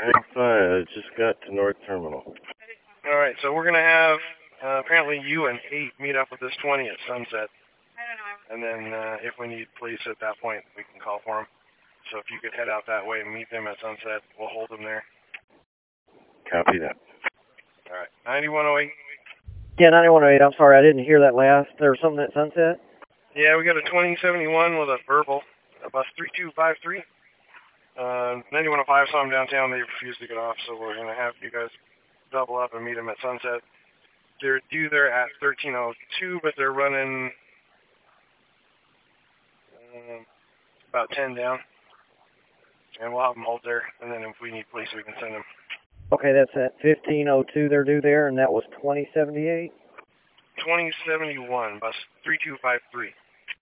Hang 5, I just got to North Terminal. All right, so we're going to have apparently you and 8 meet up with this 20 at sunset. And then if we need police at that point, we can call for them. So if you could head out that way and meet them at sunset, we'll hold them there. Copy that. All right, 9108. Yeah, 9108. I'm sorry, I didn't hear that last. There was something at sunset? Yeah, we got a 2071 with a verbal, a bus 3253. 9105 saw them downtown. They refused to get off, so we're going to have you guys double up and meet them at sunset. They're due there at 1302, but they're running about 10 down. And we'll have them hold there, and then if we need police, we can send them. Okay, that's at 1502 they're due there, and that was 2078? 2071, bus 3253.